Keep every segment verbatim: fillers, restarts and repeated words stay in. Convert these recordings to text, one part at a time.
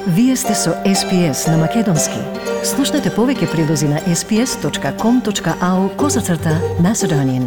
Вие сте со Ес Би Ес на Македонски. Слушнете повеќе прилози на ес би ес точка ком точка ау козацрта Macedonian.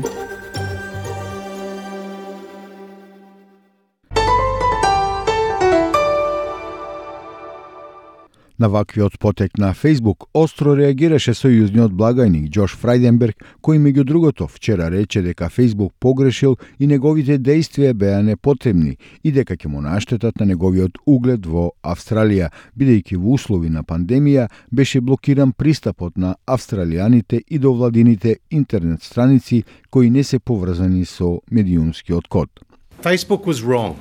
На ваквиот потек на Facebook остро реагираше сојузниот благајник Џош Фрајденберг, кој меѓу другото вчера рече дека Facebook погрешил и неговите дејствија беа непотребни и дека ќе му наштетат на неговиот углед во Австралија, бидејќи во услови на пандемија беше блокиран пристапот на австралијаните и до владините интернет страници кои не се поврзани со медиумскиот код. Facebook was wrong.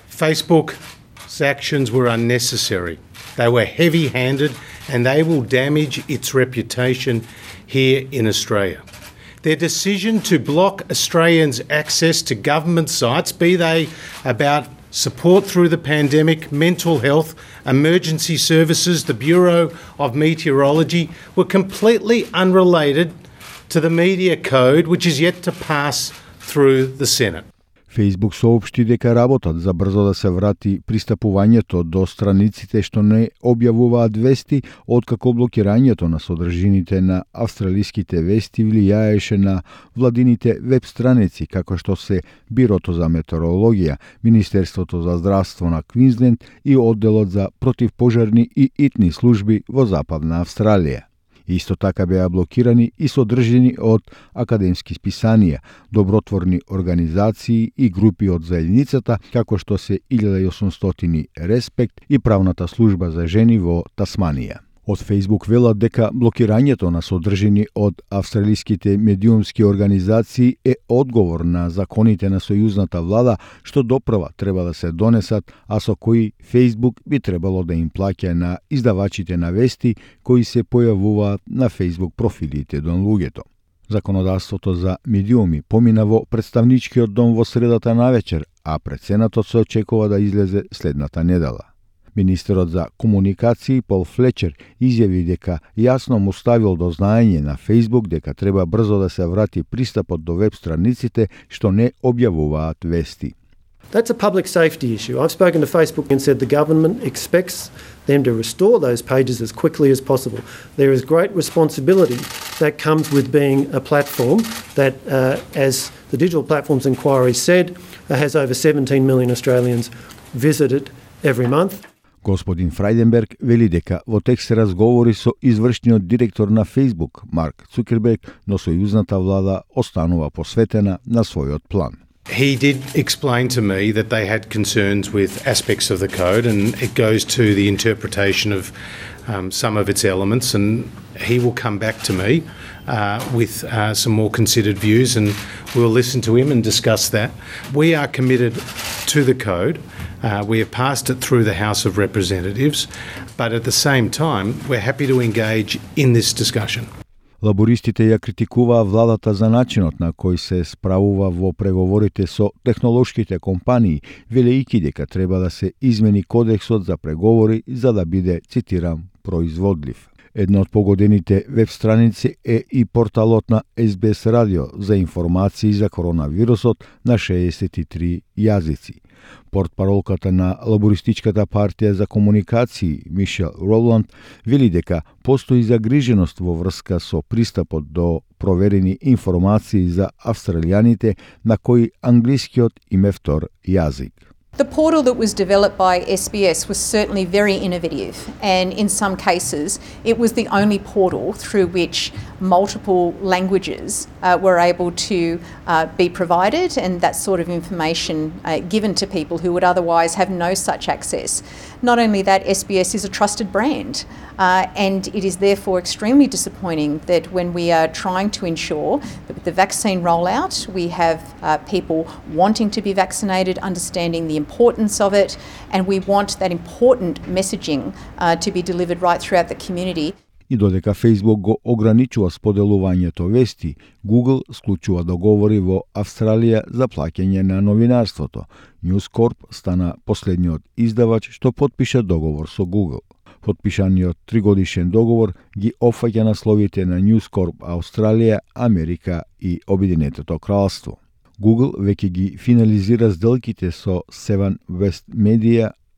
Facebook's actions were unnecessary. They were heavy-handed and they will damage its reputation here in Australia. Their decision to block Australians' access to government sites, be they about support through the pandemic, mental health, emergency services, the Bureau of Meteorology, were completely unrelated to the media code, which is yet to pass through the Senate. Facebook соопшти дека работат за брзо да се врати пристапувањето до страниците што не објавуваат вести, откако блокирањето на содржините на австралиските вести влијаеше на владините веб страници, како што се Бирото за метеорологија, Министерството за здравство на Квинсленд и одделот за противпожарни и итни служби во Западна Австралија. Исто така беа блокирани и содржини од академски списанија, добротворни организации и групи од заедницата, како што се илјада и осумстотини Респект и правната служба за жени во Тасманија. Од Facebook велат дека блокирањето на содржини од австралиските медиумски организации е одговор на законите на сојузната влада, што допрва треба да се донесат, а со кои Facebook би требало да им плаќа на издавачите на вести кои се појавуваат на Facebook профилите до луѓето. Законодавството за медиуми помина во представничкиот дом во средата навечер, а пред Сенатот се очекува да излезе следната недела. Министерот за комуникации Пол Флечер изјави дека јасно му ставил до знаење на Facebook дека треба брзо да се врати пристапот до веб страниците што не објавуваат вести. That's a public safety issue. I've spoken to Facebook and said the government expects them to restore those pages as quickly as possible. There is great responsibility that comes with being a platform that, uh, as the Digital Platforms Inquiry said, uh, has over seventeen million Australians visited every month. Господин Фрајденберг вели дека во текст се разговори со извршниот директор на Facebook, Марк Цукерберг, но сојузната влада останува посветена на својот план. He did explain to me that they had concerns with aspects of the code, and it goes to the interpretation of um, some of its elements, and he will come back to me uh, with uh, some more considered views, and we'll listen to him and discuss that. We are committed to the code. Uh, we have passed it through the House of Representatives, but at the same time, we're happy to engage in this discussion. Лабористите ја критикуваа владата за начинот на кој се справува во преговорите со технолошките компании, велејќи дека треба да се измени кодексот за преговори за да биде, цитирам, производлив. Една од погодените веб страници е и порталот на Ес Би Ес Радио за информации за коронавирусот на шеесет и три јазици. Портпаролката на Лабористичката партија за комуникации Мишел Роланд вели дека постои загриженост во врска со пристапот до проверени информации за австралијаните на кои англискиот им е втор јазик. The portal that was developed by Ес Би Ес was certainly very innovative, and in some cases it was the only portal through which multiple languages uh, were able to uh, be provided, and that sort of information uh, given to people who would otherwise have no such access. Not only that, Ес Би Ес is a trusted brand, uh, and it is therefore extremely disappointing that when we are trying to ensure that with the vaccine rollout we have uh, people wanting to be vaccinated, understanding the importance of it, and we want that important messaging uh, to be delivered right throughout the community. И додека Facebook го ограничува споделувањето вести, Google склучува договори во Австралија за плаќање на новинарството. News Corp стана последниот издавач што потпиша договор со Google. Потпишаниот тригодишен договор ги опфаќа насловите на News Corp Австралија, Америка и Обединетото кралство. Google веќе ги финализира сделките со Seven West Media,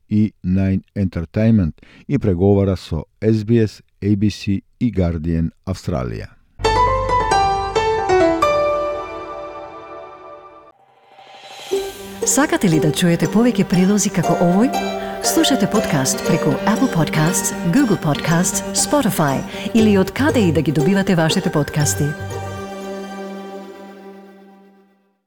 и Nine Entertainment и преговара со Ес Би Ес, Ей Би Си и Guardian Австралија. Сакате ли да чуете повеќе прилози како овој? Слушате подкаст преку Apple Podcasts, Google Podcasts, Spotify или од каде и да ги добивате вашите подкасти.